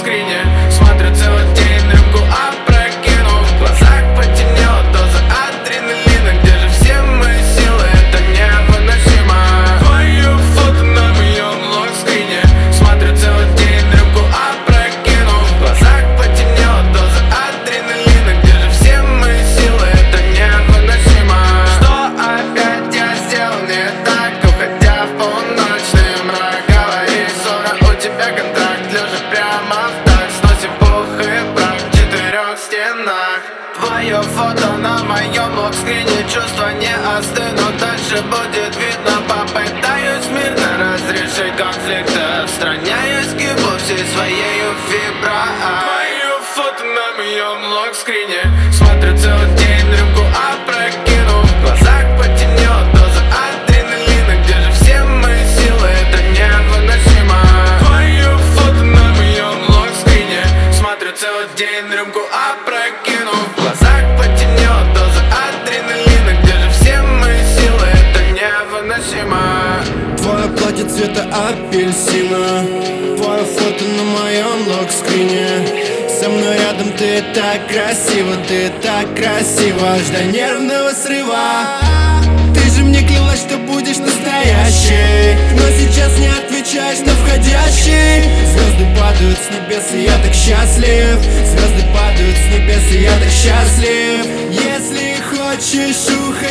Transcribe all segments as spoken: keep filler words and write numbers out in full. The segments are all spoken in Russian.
локскрине. Смотрю целый день, рюмку опрокинув. В глазах потемнело, доза адреналина. Где же все мои силы? Это невыносимо. Твое фото на моем локскрине. Смотрю целый день, рюмку опрокинув. В глазах потемнело, доза адреналина. Где же все мои силы? Это невыносимо. Что опять я сделал не так, уходя в полночный мрак? Говори, ссора, у тебя контракт, лежа прямо в так. Сносим пух и прах в четырех стенах. Твое фото на моем локскрине. Чувства не остынут, дальше будет видно. Попытаюсь мирно разрешить конфликт. Отстраняюсь, гибу всей своей фибра. Твое фото на моем локскрине. Смотрю целый день, рюмку опрокинув. В глазах потемнело, доза адреналина. Где же все мои силы? Это невыносимо. Твое фото на моем локскрине. Смотрю целый день, рюмку опрокинув. В глазах потемнело, доза адреналина. Где же все мои силы? Это невыносимо. Твое платье цвета апельсина, твое фото на моем локскрине. Со мной рядом ты так красиво, ты так красиво. Аж до нервного срыва. Ты же мне клялась, что будешь настоящей, но сейчас не отвечаешь на входящий. Звезды падают с небес, и я так счастлив. Звезды падают с небес, и я так счастлив. Если хочешь,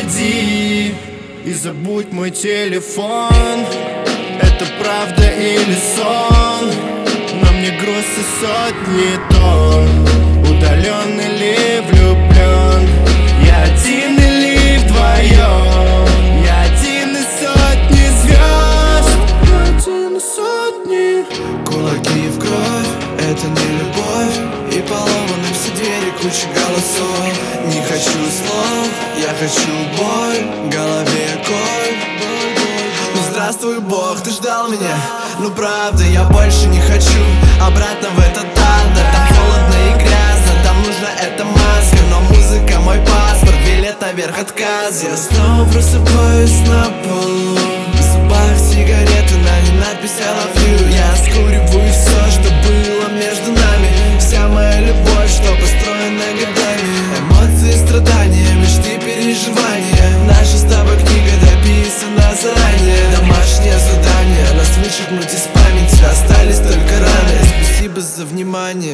уходи и забудь мой телефон. Это правда или сон? На мне груз и сотни тонн. Удален или влюблен? Я один или вдвоем? Я один из сотни звезд. Я один из сотни. Кулаки в кровь, это не любовь. И поломаны все двери, куча голосов. Не хочу слов, я хочу боль. В голове коль. Ну здравствуй, Бог, ты ждал меня. Ну правда, я больше не хочу обратно в этот ад. Там холодно и грязно, там нужна эта маска. Но музыка мой паспорт, билет наверх отказ. Я снова просыпаюсь на полу. В зубах сигареты, на ней надпись I love you. Я скуриваю все, что было между нами. Вся моя любовь, что построена годами. Эмоции, страдания, мечты, переживания. Наша с тобой книга дописана заранее. Домашнее задание, нас вычеркнуть из памяти. Остались только раны, спасибо за внимание.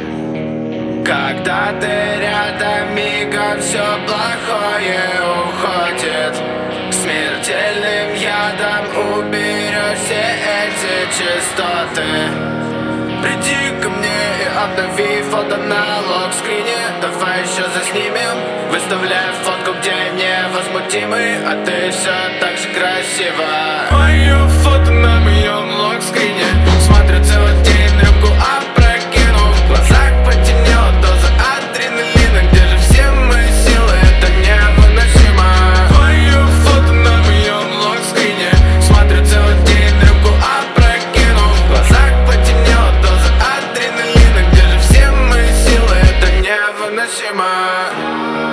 Когда ты рядом, мигом все плохое уходит. Смертельным ядом уберешь все эти частоты. Приди ко мне и обнови фото на локскрине. Давай еще заснимем, выставляй фотку, где невозмутимый. А ты все так же красиво. Твое фото на моем локскрине. Смотрю целый день, рюмку опрокинув. В глазах потемнело, доза адреналина. Где же все мои силы? Это невыносимо. Твое фото на моем локскрине. Смотрю целый день, рюмку опрокинув. В глазах потемнело, доза адреналина. Где же все мои силы? Это невыносимо.